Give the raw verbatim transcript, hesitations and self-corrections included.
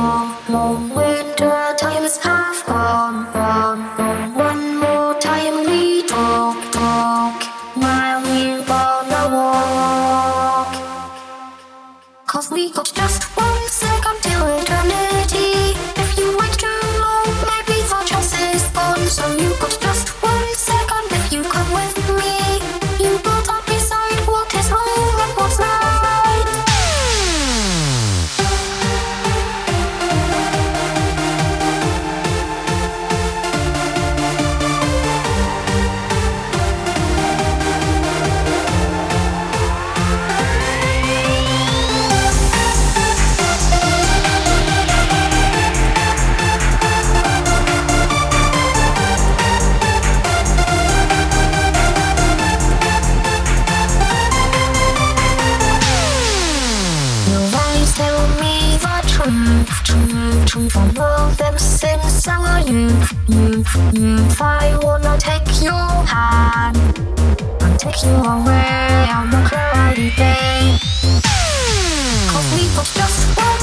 long, long winter time is half gone, gone, gone. One more time we talk, talk, while we're gonna walk. Cause we got just one second till eternity. If you wait too long, maybe the chance is gone. So you got just one second if you come with me. You gotta decide what is wrong and what's right. Tell me the truth, truth, truth from all them since our youth, youth, youth. I wanna take your hand and take you away on a cloudy day. Cause we got just one